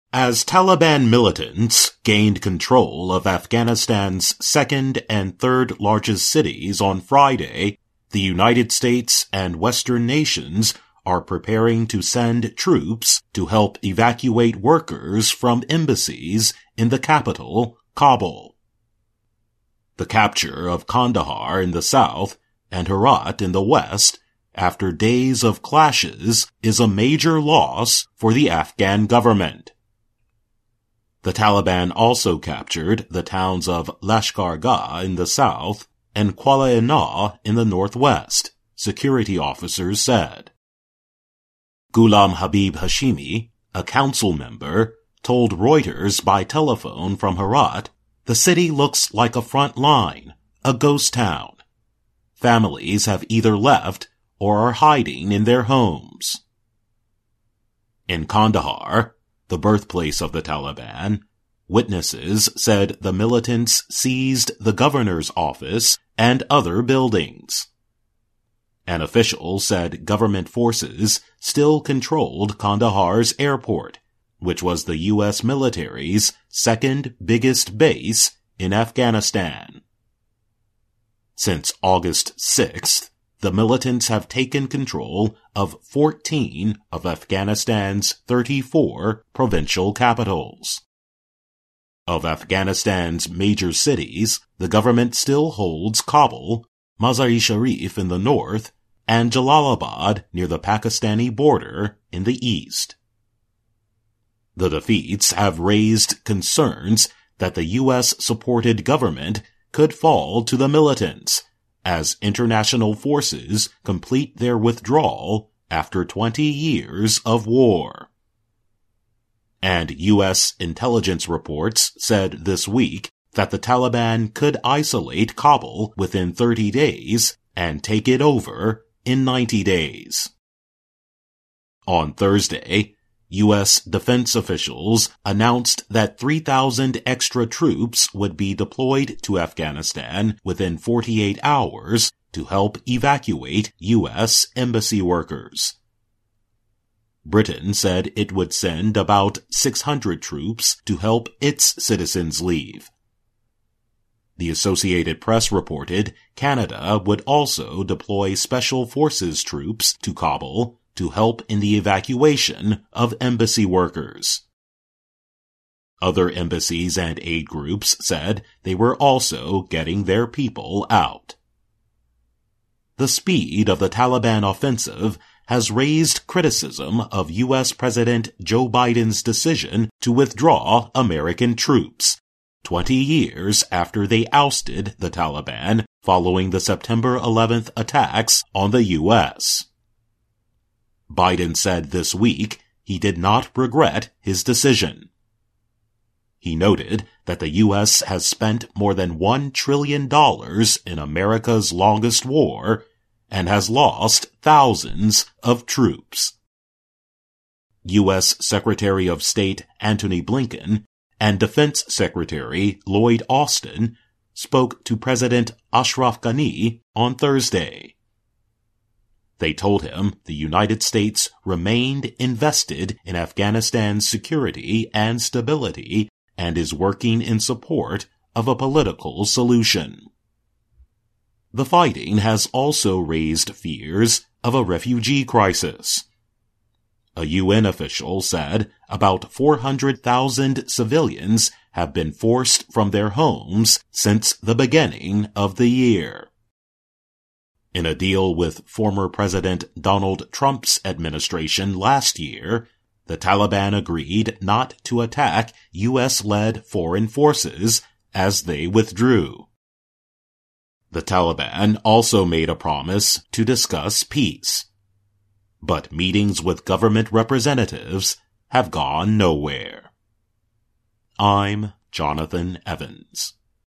As Taliban militants gained control of Afghanistan's second and third largest cities on Friday, the United States and Western nations are preparing to send troops to help evacuate workers from embassies in the capital, Kabul. The capture of Kandahar in the south and Herat in the west, after days of clashes, is a major loss for the Afghan government. The Taliban also captured the towns of Lashkar Gah in the south and Kuala Ina in the northwest, security officers said. Ghulam Habib Hashimi, a council member, told Reuters by telephone from Herat, "The city looks like a front line, a ghost town. Families have either left or are hiding in their homes." In Kandahar, the birthplace of the Taliban, witnesses said the militants seized the governor's office and other buildings. An official said government forces still controlled Kandahar's airport, which was the U.S. military's second biggest base in Afghanistan. Since August 6th, the militants have taken control of 14 of Afghanistan's 34 provincial capitals. Of Afghanistan's major cities, the government still holds Kabul, Mazar-e-Sharif in the north, and Jalalabad near the Pakistani border in the east. The defeats have raised concerns that the U.S.-supported government could fall to the militants as international forces complete their withdrawal after 20 years of war. And U.S. intelligence reports said this week that the Taliban could isolate Kabul within 30 days and take it over in 90 days. On Thursday, U.S. defense officials announced that 3,000 extra troops would be deployed to Afghanistan within 48 hours to help evacuate U.S. embassy workers. Britain said it would send about 600 troops to help its citizens leave. The Associated Press reported Canada would also deploy Special Forces troops to Kabul to help in the evacuation of embassy workers. Other embassies and aid groups said they were also getting their people out. The speed of the Taliban offensive has raised criticism of U.S. President Joe Biden's decision to withdraw American troops, 20 years after they ousted the Taliban following the September 11th attacks on the U.S. Biden said this week he did not regret his decision. He noted that the U.S. has spent more than $1 trillion in America's longest war and has lost thousands of troops. U.S. Secretary of State Antony Blinken and Defense Secretary Lloyd Austin spoke to President Ashraf Ghani on Thursday. They told him the United States remained invested in Afghanistan's security and stability and is working in support of a political solution. The fighting has also raised fears of a refugee crisis. A UN official said about 400,000 civilians have been forced from their homes since the beginning of the year. In a deal with former President Donald Trump's administration last year, the Taliban agreed not to attack U.S.-led foreign forces as they withdrew. The Taliban also made a promise to discuss peace. But meetings with government representatives have gone nowhere. I'm Jonathan Evans.